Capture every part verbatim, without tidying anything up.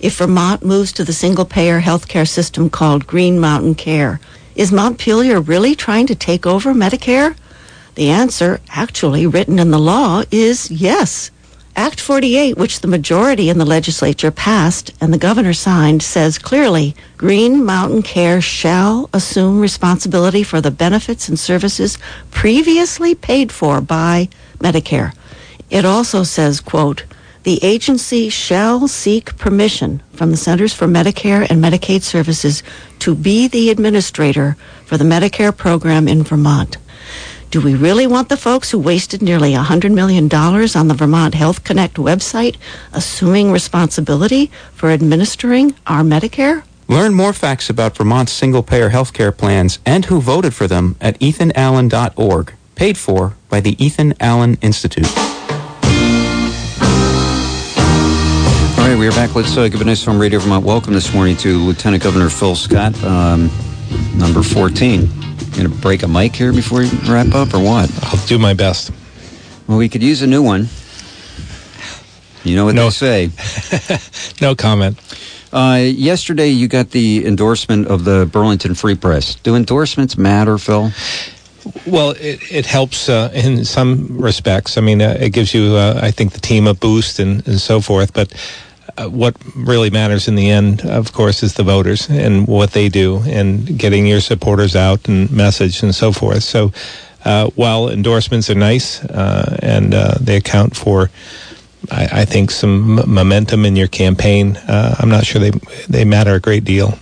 if Vermont moves to the single-payer healthcare system called Green Mountain Care. Is Montpelier really trying to take over Medicare? The answer, actually written in the law, is yes. Act forty-eight, which the majority in the legislature passed and the governor signed, says clearly, Green Mountain Care shall assume responsibility for the benefits and services previously paid for by Medicare. It also says, quote, the agency shall seek permission from the Centers for Medicare and Medicaid Services to be the administrator for the Medicare program in Vermont. Do we really want the folks who wasted nearly one hundred million dollars on the Vermont Health Connect website assuming responsibility for administering our Medicare? Learn more facts about Vermont's single-payer healthcare plans and who voted for them at ethan allen dot org, paid for by the Ethan Allen Institute. All right, we are back. Let's uh, give a nice from Radio Vermont welcome this morning to Lieutenant Governor Phil Scott, um, number fourteen. Going to break a mic here before you wrap up, or what? I'll do my best. Well, we could use a new one. You know what no. they say. No comment. Uh, yesterday, you got the endorsement of the Burlington Free Press. Do endorsements matter, Phil? Well, it, it helps uh, in some respects. I mean, uh, it gives you, uh, I think, the team a boost and, and so forth. But uh, what really matters in the end, of course, is the voters and what they do and getting your supporters out and message and so forth. So uh, while endorsements are nice uh, and uh, they account for, I, I think, some m- momentum in your campaign, uh, I'm not sure they they matter a great deal.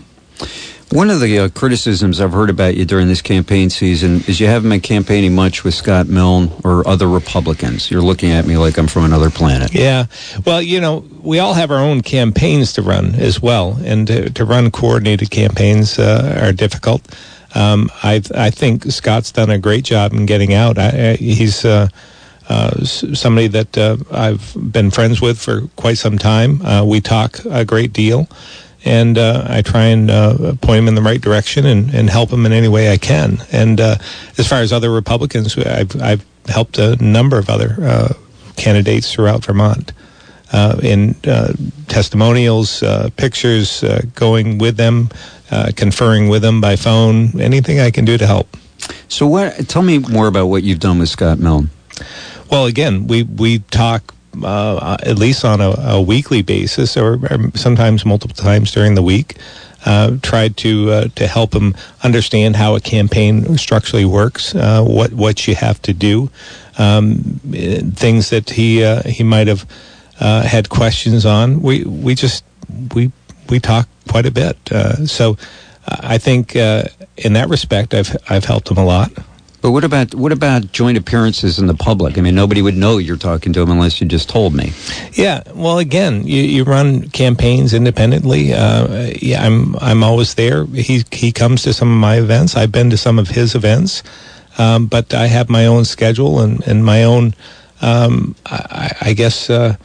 One of the uh, criticisms I've heard about you during this campaign season is you haven't been campaigning much with Scott Milne or other Republicans. You're looking at me like I'm from another planet. Yeah. Well, you know, we all have our own campaigns to run as well, and to, to run coordinated campaigns uh, are difficult. Um, I I think Scott's done a great job in getting out. I, I, he's uh, uh, somebody that uh, I've been friends with for quite some time. Uh, we talk a great deal. And uh, I try and uh, point him in the right direction and, and help him in any way I can. And uh, as far as other Republicans, I've, I've helped a number of other uh, candidates throughout Vermont uh, in uh, testimonials, uh, pictures, uh, going with them, uh, conferring with them by phone, anything I can do to help. So what? Tell me more about what you've done with Scott Milne. Well, again, we, we talk Uh, at least on a, a weekly basis, or, or sometimes multiple times during the week. Uh, tried to uh, to help him understand how a campaign structurally works, uh, what what you have to do, um, things that he uh, he might have uh, had questions on. We we just we we talk quite a bit. Uh, so I think uh, in that respect, I've I've helped him a lot. But what about what about joint appearances in the public? I mean, nobody would know you're talking to him unless you just told me. Yeah, well, again, you, you run campaigns independently. Uh, yeah, I'm I'm always there. He he comes to some of my events. I've been to some of his events, um, but I have my own schedule and, and my own, um, I, I guess, uh,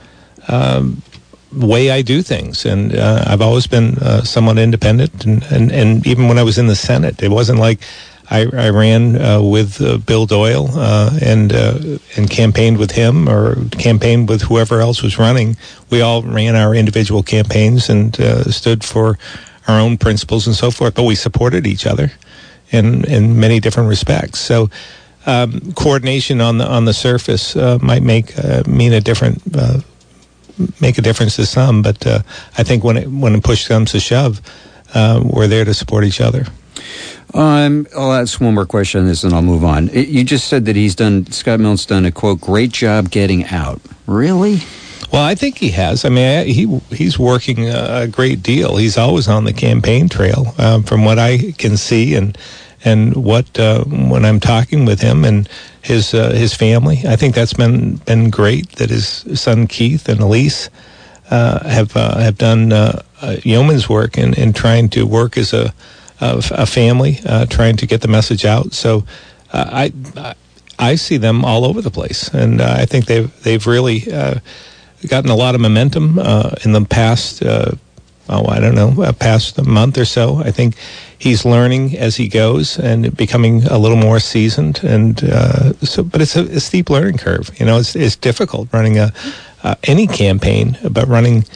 um, way I do things. And uh, I've always been uh, somewhat independent. And, and, and even when I was in the Senate, it wasn't like I, I ran uh, with uh, Bill Doyle uh, and uh, and campaigned with him or campaigned with whoever else was running. We all ran our individual campaigns and uh, stood for our own principles and so forth, but we supported each other in in many different respects. So um, coordination on the on the surface uh, might make uh, mean a different uh, make a difference to some, but uh, I think when it when it push comes to shove, uh, we're there to support each other. Um, I'll ask one more question on this and I'll move on. It, you just said that he's done, Scott Milne's done a, quote, great job getting out. Really? Well, I think he has. I mean, he he's working a great deal. He's always on the campaign trail, um, from what I can see, and and what uh, when I'm talking with him and his uh, his family. I think that's been been great. That his son Keith and Elise uh, have uh, have done uh, uh, yeoman's work in, in trying to work as a of a family, uh, trying to get the message out. So uh, I I see them all over the place, and uh, I think they've they've really uh, gotten a lot of momentum uh, in the past. Uh, oh, I don't know, uh, past month or so. I think he's learning as he goes and becoming a little more seasoned. And uh, so, but it's a, a steep learning curve. You know, it's it's difficult running a uh, any campaign, but running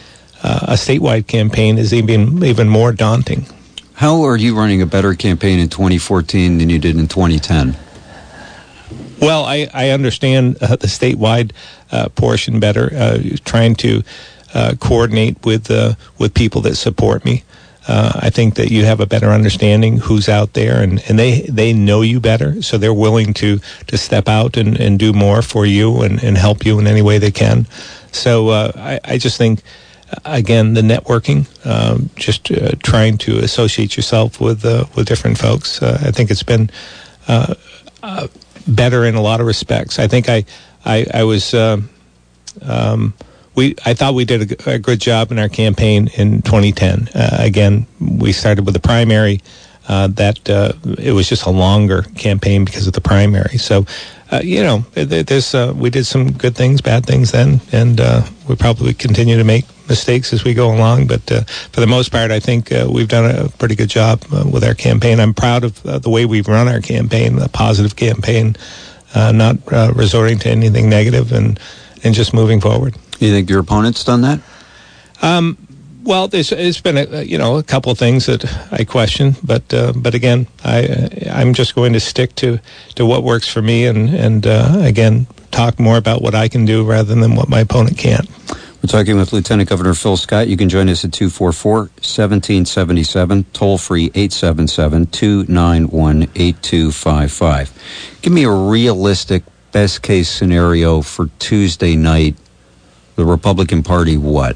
uh, a statewide campaign is even even more daunting. How are you running a better campaign in twenty fourteen than you did in twenty ten? Well, I, I understand uh, the statewide uh, portion better, uh, trying to uh, coordinate with uh, with people that support me. Uh, I think that you have a better understanding who's out there, and, and they, they know you better, so they're willing to, to step out and, and do more for you and, and help you in any way they can. So uh, I, I just think, again, the networking, um, just uh, trying to associate yourself with uh, with different folks. Uh, I think it's been uh, uh, better in a lot of respects. I think I I, I was uh, um, we I thought we did a, a good job in our campaign in twenty ten. Uh, again, we started with the primary. Uh, that uh, it was just a longer campaign because of the primary. So, uh, you know, there's uh, we did some good things, bad things then, and uh, we probably continue to make mistakes as we go along. But uh, for the most part, I think uh, we've done a pretty good job uh, with our campaign. I'm proud of uh, the way we've run our campaign, a positive campaign, uh, not uh, resorting to anything negative, and and just moving forward. You think your opponent's done that? Um. Well, there's, there's been a, you know a couple of things that I question, but uh, but again, I I'm just going to stick to, to what works for me, and and uh, again talk more about what I can do rather than what my opponent can't. We're talking with Lieutenant Governor Phil Scott. You can join us at two four four, one seven seven seven, toll free eight seven seven, two nine one, eight two five five. Give me a realistic best case scenario for Tuesday night. The Republican Party what?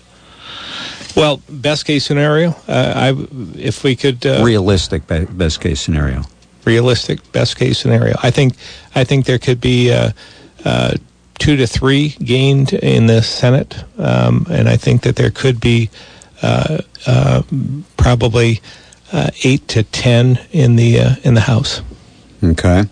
Well, best case scenario, uh, I if we could uh, realistic be- best case scenario. Realistic best case scenario. I think I think there could be uh, uh, two to three gained in the Senate, um, and I think that there could be uh, uh, probably uh, eight to ten in the uh, in the House. Okay.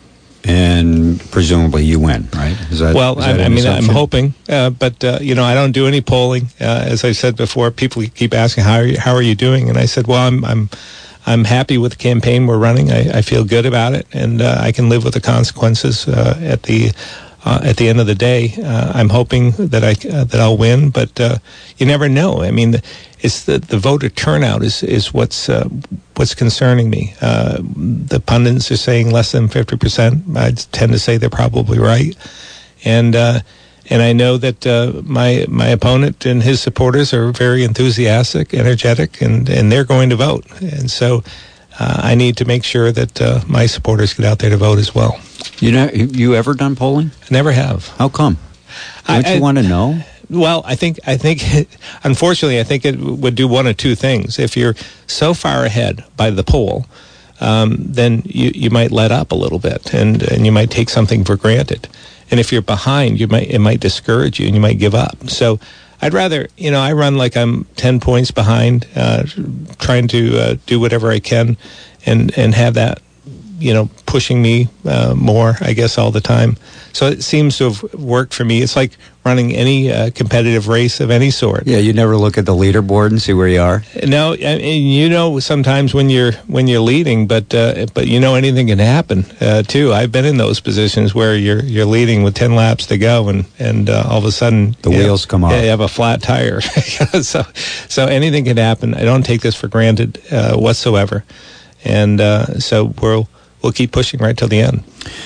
And presumably you win, right? Is that, well, is that I, I mean, assumption? I'm hoping, uh, but uh, you know, I don't do any polling. Uh, as I said before, people keep asking how are you, how are you doing, and I said, well, I'm I'm I'm happy with the campaign we're running. I, I feel good about it, and uh, I can live with the consequences uh, at the uh, at the end of the day. Uh, I'm hoping that I uh, that I'll win, but uh, you never know. I mean, it's the the voter turnout is is what's uh, what's concerning me. Uh, the pundits are saying less than fifty percent. I tend to say they're probably right, and uh, and I know that uh, my my opponent and his supporters are very enthusiastic, energetic, and, and they're going to vote. And so uh, I need to make sure that uh, my supporters get out there to vote as well. You know, you ever done polling? I never have. How come? Don't I, you I, want to know? Well, I think, I think, unfortunately, I think it would do one of two things. If you're so far ahead by the poll, um, then you, you might let up a little bit, and, and you might take something for granted. And if you're behind, you might it might discourage you, and you might give up. So I'd rather, you know, I run like I'm ten points behind, uh, trying to uh, do whatever I can, and and have that, you know, pushing me uh, more, I guess, all the time. So it seems to have worked for me. It's like running any uh, competitive race of any sort. Yeah, you never look at the leaderboard and see where you are. No, and you know sometimes when you're when you're leading, but uh, but you know anything can happen uh, too. I've been in those positions where you're you're leading with ten laps to go, and and uh, all of a sudden the wheels know, come off. Yeah, you have a flat tire. so so anything can happen. I don't take this for granted uh, whatsoever, and uh, so we'll we'll keep pushing right till the end.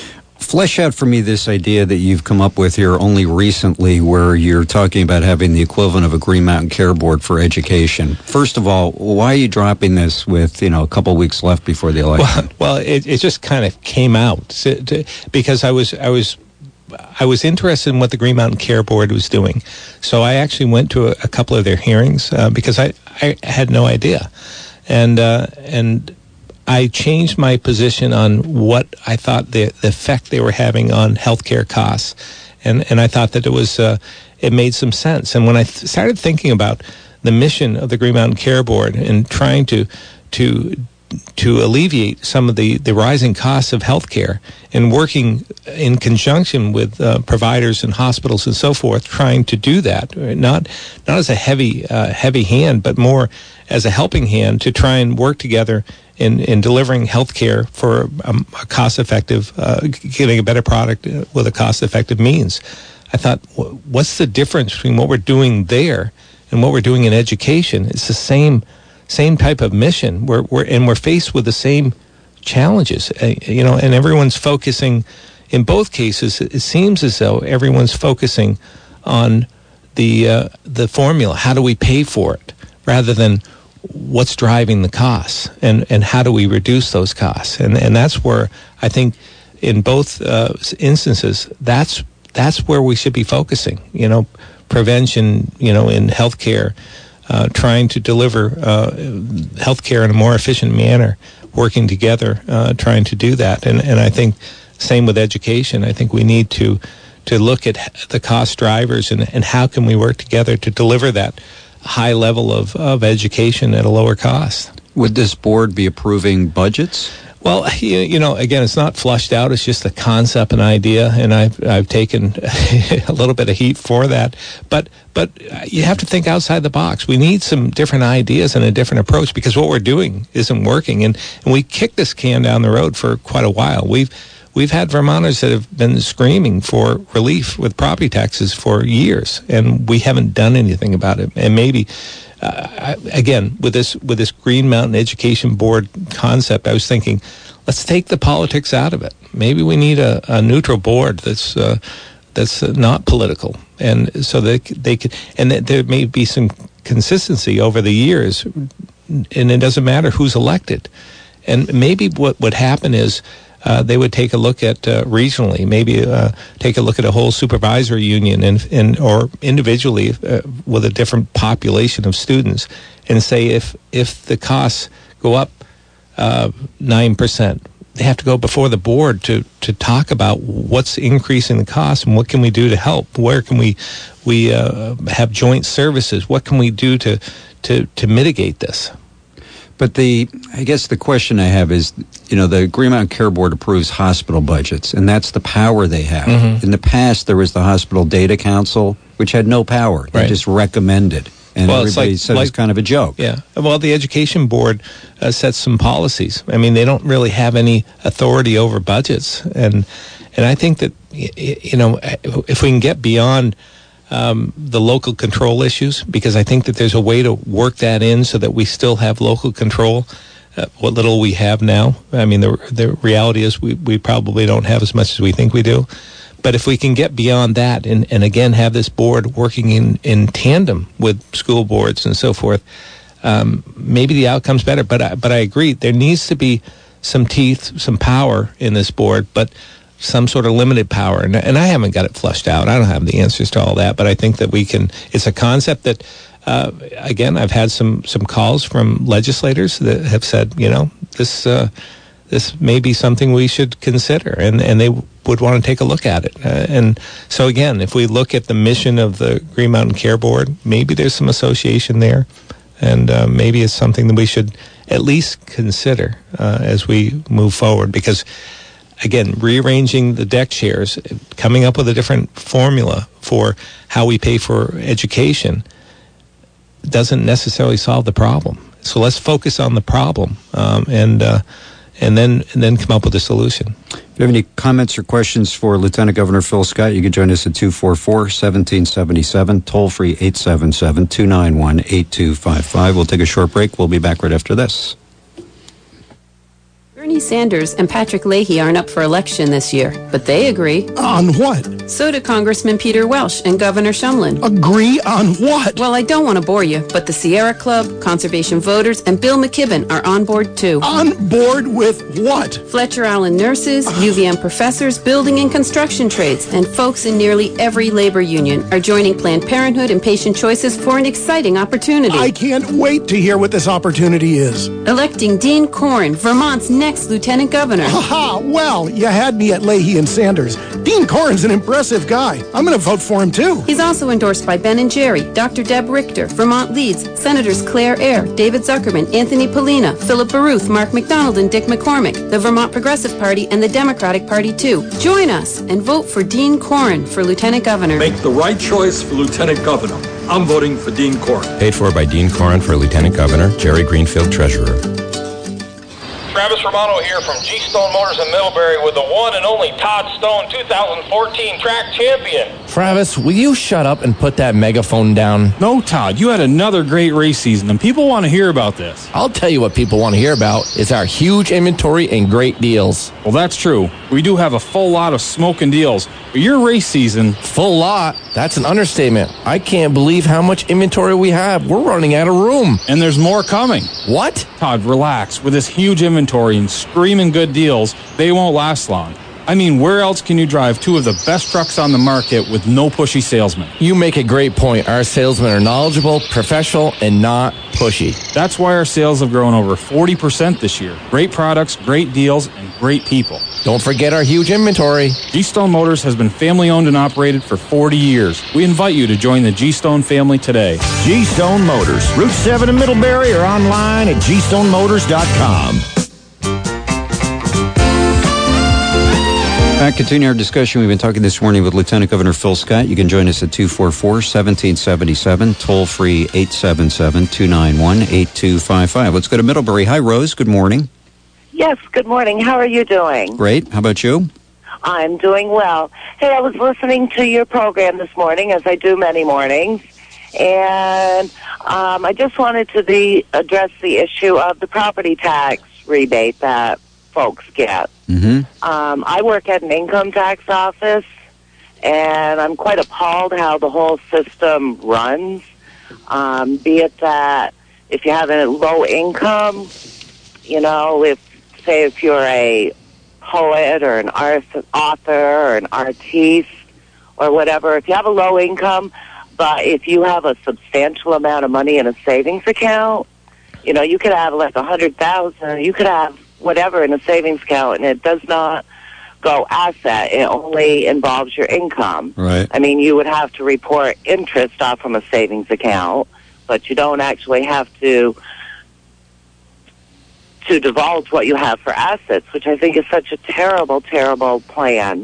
Flesh out for me this idea that you've come up with here only recently, where you're talking about having the equivalent of a Green Mountain Care Board for education. First of all, why are you dropping this with, you know, a couple of weeks left before the election? Well, well it, it just kind of came out so, to, because I was I was I was interested in what the Green Mountain Care Board was doing. So I actually went to a, a couple of their hearings uh, because I, I had no idea, and uh, and. I changed my position on what I thought the, the effect they were having on healthcare costs, and and I thought that it was uh, it made some sense. And when I th- started thinking about the mission of the Green Mountain Care Board and trying to to to alleviate some of the, the rising costs of healthcare, and working in conjunction with uh, providers and hospitals and so forth, trying to do that, not not as a heavy uh, heavy hand, but more as a helping hand to try and work together in, in delivering health care for um, a cost-effective, uh, getting a better product with a cost-effective means. I thought, what's the difference between what we're doing there and what we're doing in education, it's the same same type of mission. We're, we're and we're faced with the same challenges, uh, you know, and everyone's focusing. In both cases, it seems as though everyone's focusing on the uh, the formula. How do we pay for it, rather than what's driving the costs, and, and how do we reduce those costs? And and that's where I think in both uh, instances, that's that's where we should be focusing. You know, prevention. You know, in healthcare, uh, trying to deliver uh, healthcare in a more efficient manner, working together, uh, trying to do that. And and I think same with education. I think we need to to look at the cost drivers and and how can we work together to deliver that high level of, of education at a lower cost. Would this board be approving budgets? Well, you, you know, again, it's not flushed out. It's just a concept, an idea, and I've I've taken a little bit of heat for that. But but you have to think outside the box. We need some different ideas and a different approach, because what we're doing isn't working, and, and we kicked this can down the road for quite a while. We've We've had Vermonters that have been screaming for relief with property taxes for years, and we haven't done anything about it. And maybe, uh, again, with this with this Green Mountain Education Board concept, I was thinking, let's take the politics out of it. Maybe we need a, a neutral board that's uh, that's not political, and so they they could, and that there may be some consistency over the years, and it doesn't matter who's elected. And maybe what would happen is, Uh, they would take a look at uh, regionally, maybe uh, take a look at a whole supervisory union and, and or individually uh, with a different population of students, and say if if the costs go up uh, nine percent, they have to go before the board to, to talk about what's increasing the cost and what can we do to help. Where can we we uh, have joint services? What can we do to to to mitigate this? But the, I guess the question I have is, you know, the Green Mountain Care Board approves hospital budgets, and that's the power they have. Mm-hmm. In the past, there was the Hospital Data Council, which had no power. They right. just recommended. And well, everybody like, said like, it's kind of a joke. Yeah. Well, the Education Board uh, sets some policies. I mean, they don't really have any authority over budgets. And, and I think that, you know, if we can get beyond Um, the local control issues, because I think that there's a way to work that in so that we still have local control, uh, what little we have now. I mean, the the reality is we, we probably don't have as much as we think we do. But if we can get beyond that and, and again, have this board working in, in tandem with school boards and so forth, um, maybe the outcome's better. But I, but I agree, there needs to be some teeth, some power in this board, but some sort of limited power. And, and I haven't got it flushed out. I don't have the answers to all that, but I think that we can, it's a concept that, uh, again, I've had some, some calls from legislators that have said, you know, this, uh, this may be something we should consider, and, and they would want to take a look at it. Uh, and so again, if we look at the mission of the Green Mountain Care Board, maybe there's some association there, and uh, maybe it's something that we should at least consider uh, as we move forward, because again, rearranging the deck chairs, coming up with a different formula for how we pay for education doesn't necessarily solve the problem. So let's focus on the problem, um, and uh, and then and then come up with a solution. If you have any comments or questions for Lieutenant Governor Phil Scott, you can join us at two four four, one seven seven seven, toll free eight seven seven, two nine one, eight two five five. We'll take a short break. We'll be back right after this. Bernie Sanders and Patrick Leahy aren't up for election this year, but they agree. On what? So do Congressman Peter Welch and Governor Shumlin. Agree on what? Well, I don't want to bore you, but the Sierra Club, Conservation Voters, and Bill McKibben are on board too. On board with what? Fletcher Allen nurses, U V M professors, building and construction trades, and folks in nearly every labor union are joining Planned Parenthood and Patient Choices for an exciting opportunity. I can't wait to hear what this opportunity is. Electing Dean Corn, Vermont's next Lieutenant Governor. Ha! Well, you had me at Leahy and Sanders. Dean Corn's an impressive guy. I'm going to vote for him, too. He's also endorsed by Ben and Jerry, Doctor Deb Richter, Vermont Leads, Senators Claire Eyre, David Zuckerman, Anthony Polina, Philip Baruth, Mark McDonald, and Dick McCormick, the Vermont Progressive Party, and the Democratic Party, too. Join us and vote for Dean Corn for Lieutenant Governor. Make the right choice for Lieutenant Governor. I'm voting for Dean Corn. Paid for by Dean Corn for Lieutenant Governor, Jerry Greenfield, Treasurer. Travis Romano here from G-Stone Motors in Middlebury with the one and only Todd Stone two thousand fourteen track champion. Travis, will you shut up and put that megaphone down? No, Todd, you had another great race season, and people want to hear about this. I'll tell you what people want to hear about is our huge inventory and great deals. Well, that's true. We do have a full lot of smoking deals, but your race season... Full lot? That's an understatement. I can't believe how much inventory we have. We're running out of room. And there's more coming. What? Todd, relax. With this huge inventory and screaming good deals, they won't last long. I mean, where else can you drive two of the best trucks on the market with no pushy salesmen? You make a great point. Our salesmen are knowledgeable, professional, and not pushy. That's why our sales have grown over forty percent this year. Great products, great deals, and great people. Don't forget our huge inventory. G-Stone Motors has been family-owned and operated for forty years. We invite you to join the G-Stone family today. G-Stone Motors, Route seven in Middlebury, or online at G stone motors dot com. Back, continue our discussion. We've been talking this morning with Lieutenant Governor Phil Scott. You can join us at two four four, one seven seven seven, toll free eight seven seven, two nine one, eight two five five. Let's go to Middlebury. Hi, Rose. Good morning. Yes, good morning. How are you doing? Great. How about you? I'm doing well. Hey, I was listening to your program this morning, as I do many mornings, and um, I just wanted to the, address the issue of the property tax rebate that folks get. Mm-hmm. Um, I work at an income tax office, and I'm quite appalled how the whole system runs, um, be it that if you have a low income, you know, if, say, if you're a poet or an art, author or an artiste or whatever, if you have a low income, but if you have a substantial amount of money in a savings account, you know, you could have like a hundred thousand, you could have whatever in a savings account, and it does not go asset. It only involves your income. Right. I mean, you would have to report interest off from a savings account, but you don't actually have to to divulge what you have for assets, which I think is such a terrible, terrible plan.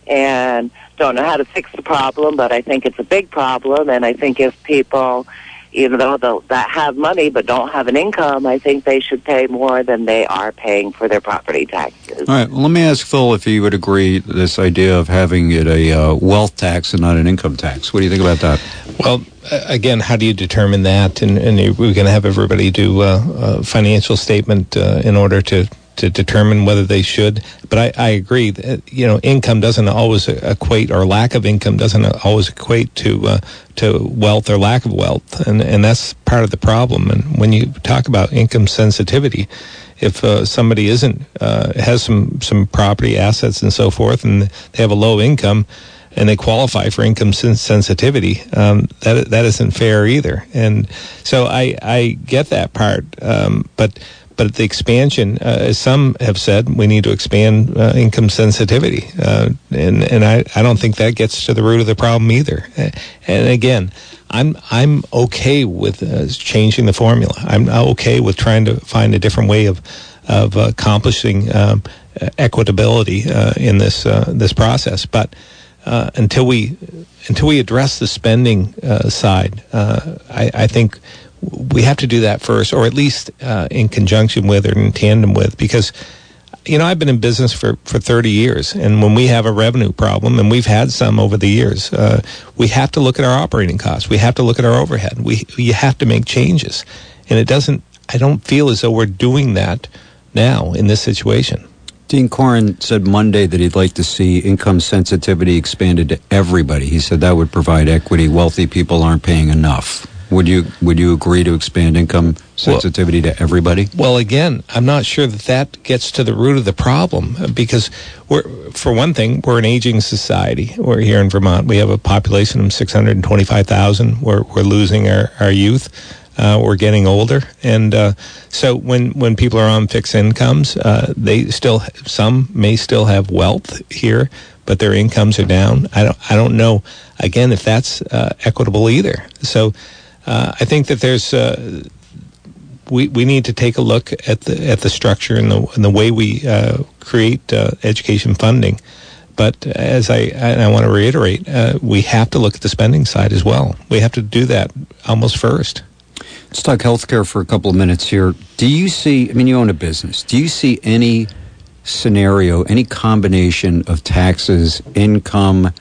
And don't know how to fix the problem, but I think it's a big problem, and I think if people, even though they'll, that have money but don't have an income, I think they should pay more than they are paying for their property taxes. All right. Well, let me ask Phil if he would agree this idea of having it a uh, wealth tax and not an income tax. What do you think about that? Well, again, how do you determine that? And, and we're going to have everybody do uh, a financial statement uh, in order to to determine whether they should. But I, I agree that, you know, income doesn't always equate, or lack of income doesn't always equate to uh, to wealth or lack of wealth, and and that's part of the problem. And when you talk about income sensitivity, if uh, somebody isn't uh, has some some property assets and so forth, and they have a low income, and they qualify for income sensitivity, um, that that isn't fair either. And so I I get that part, um, but. But the expansion, uh, as some have said, we need to expand uh, income sensitivity. Uh, and and I, I don't think that gets to the root of the problem either. And again, I'm I'm okay with uh, changing the formula. I'm okay with trying to find a different way of of accomplishing um, equitability uh, in this uh, this process. But uh, until we until we address the spending uh, side, uh, I, I think we have to do that first, or at least uh, in conjunction with or in tandem with, because, you know, I've been in business for, for thirty years, and when we have a revenue problem, and we've had some over the years, uh, we have to look at our operating costs. We have to look at our overhead. We you have to make changes, and it doesn't. I don't feel as though we're doing that now in this situation. Dean Corrin said Monday that he'd like to see income sensitivity expanded to everybody. He said that would provide equity. Wealthy people aren't paying enough. Would you would you agree to expand income sensitivity well, to everybody? Well, again, I'm not sure that that gets to the root of the problem, because we're, for one thing, we're an aging society. We're here in Vermont. We have a population of six hundred twenty-five thousand. We're we're losing our, our youth. Uh, we're getting older, and uh, so when when people are on fixed incomes, uh, they still some may still have wealth here, but their incomes are down. I don't I don't know again if that's uh, equitable either. So. Uh, I think that there's uh, we we need to take a look at the at the structure and the and the way we uh, create uh, education funding. But as I and I want to reiterate, uh, we have to look at the spending side as well. We have to do that almost first. Let's talk healthcare for a couple of minutes here. Do you see, I mean, you own a business. Do you see any scenario, any combination of taxes, income,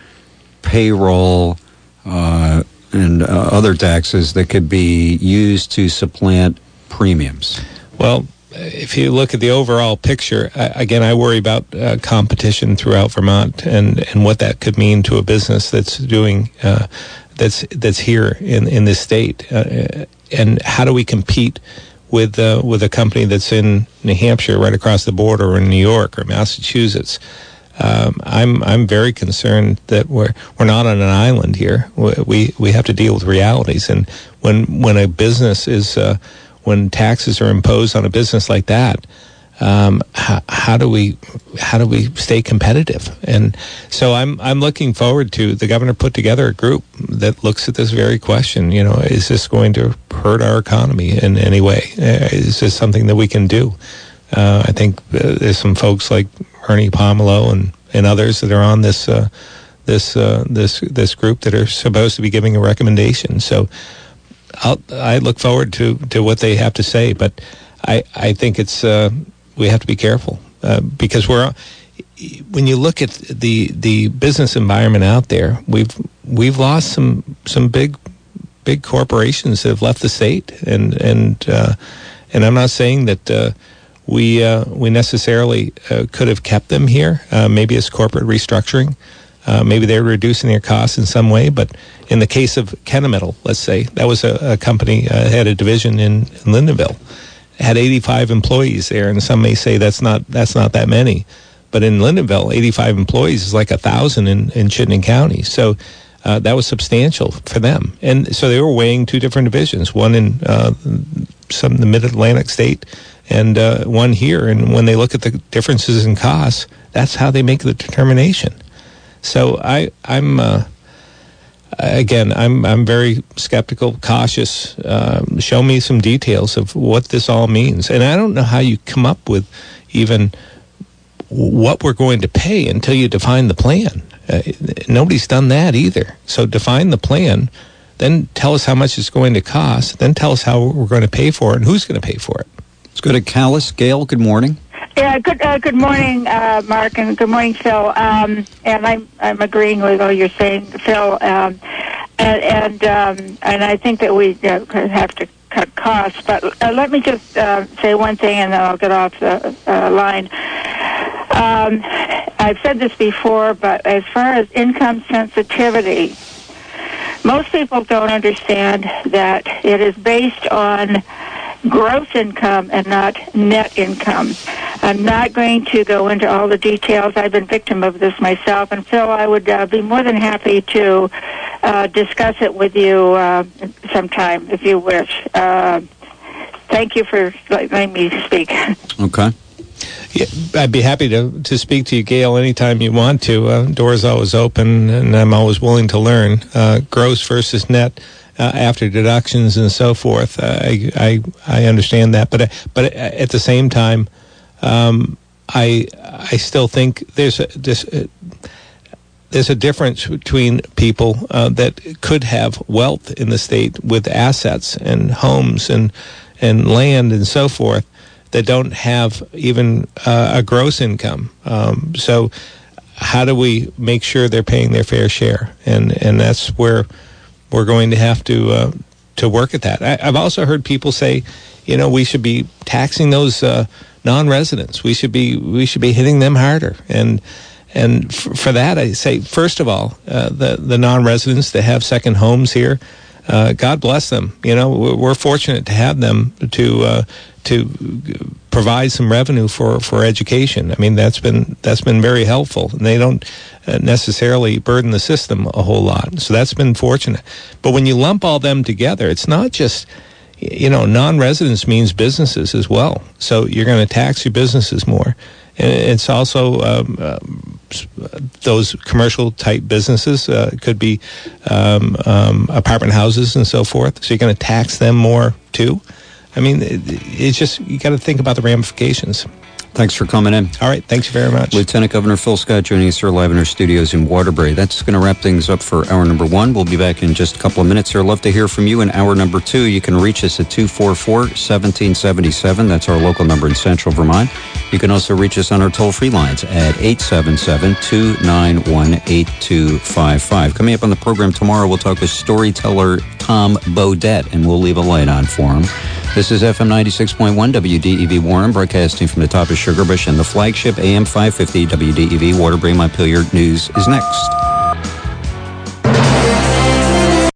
payroll, uh, and uh, other taxes that could be used to supplant premiums? Well, if you look at the overall picture, I, again, I worry about uh, competition throughout Vermont and, and what that could mean to a business that's doing uh, that's that's here in, in this state. Uh, and how do we compete with uh, with a company that's in New Hampshire, right across the border, or in New York or Massachusetts? Um, I'm I'm very concerned that we're we're not on an island here. We we have to deal with realities, and when when a business is uh, when taxes are imposed on a business like that, um, how, how do we how do we stay competitive? And so I'm I'm looking forward to the governor put together a group that looks at this very question. You know, is this going to hurt our economy in any way? Uh, is this something that we can do? Uh, I think uh, there's some folks like Ernie Pomelo and, and others that are on this uh, this uh, this this group that are supposed to be giving a recommendation. So I'll, I look forward to, to what they have to say, but I I think it's uh, we have to be careful uh, because we're when you look at the the business environment out there, we've we've lost some some big big corporations that have left the state, and and uh, and I'm not saying that. Uh, We uh, we necessarily uh, could have kept them here, uh, maybe as corporate restructuring. Uh, maybe they're reducing their costs in some way. But in the case of Kennametal, let's say, that was a, a company, uh, had a division in, in Lyndonville. It had eighty-five employees there, and some may say that's not that's not that many. But in Lyndonville, eighty-five employees is like one thousand in, in Chittenden County. So uh, that was substantial for them. And so they were weighing two different divisions, one in uh, some the Mid-Atlantic state, and uh, one here. And when they look at the differences in costs, that's how they make the determination. So I, I'm uh, again, I'm I'm very skeptical, cautious. Um, show me some details of what this all means, and I don't know how you come up with even what we're going to pay until you define the plan. Uh, nobody's done that either. So define the plan, then tell us how much it's going to cost, then tell us how we're going to pay for it and who's going to pay for it. Let's go to Calais. Gail, good morning. Yeah, good uh, good morning, uh, Mark, and good morning, Phil. Um, and I'm I'm agreeing with all you're saying, Phil. Um, and and, um, and I think that we uh, have to cut costs. But uh, let me just uh, say one thing, and then I'll get off the uh, line. Um, I've said this before, but as far as income sensitivity, most people don't understand that it is based on gross income and not net income. I'm not going to go into all the details. I've been victim of this myself. And Phil, I would uh, be more than happy to uh, discuss it with you uh, sometime if you wish. Uh, thank you for letting me speak. Okay. Yeah, I'd be happy to, to speak to you, Gail, anytime you want to. Uh, door's always open, and I'm always willing to learn. Uh, gross versus net. Uh, after deductions and so forth, uh, I, I I understand that, but but at the same time, um, I I still think there's a this, uh, there's a difference between people uh, that could have wealth in the state with assets and homes and and land and so forth that don't have even uh, a gross income. Um, so how do we make sure they're paying their fair share? And and that's where we're going to have to uh, to work at that. I, I've also heard people say, you know, we should be taxing those uh, non-residents. We should be we should be hitting them harder. And and f- for that, I say, first of all, uh, the the non-residents that have second homes here, uh, God bless them. You know, we're, we're fortunate to have them to uh, to provide some revenue for, for education. I mean, that's been that's been very helpful, and they don't necessarily burden the system a whole lot. So that's been fortunate. But when you lump all them together, it's not just, you know, non-residents means businesses as well. So you're going to tax your businesses more. And it's also um, uh, those commercial type businesses uh, could be um, um, apartment houses and so forth. So you're going to tax them more too. I mean, it, it's just, you got to think about the ramifications. Thanks for coming in. All right. Thanks very much. Lieutenant Governor Phil Scott joining us here live in our studios in Waterbury. That's going to wrap things up for hour number one. We'll be back in just a couple of minutes here. Love to hear from you in hour number two. You can reach us at two four four, one seven seven seven. That's our local number in Central Vermont. You can also reach us on our toll-free lines at eight seven seven, two nine one, eight two five five. Coming up on the program tomorrow, we'll talk with storyteller Tom Bodette, and we'll leave a light on for him. This is F M ninety-six point one W D E V Warren, broadcasting from the top of Sugarbush, and the flagship A M five fifty W D E V Waterbury Montpelier News is next.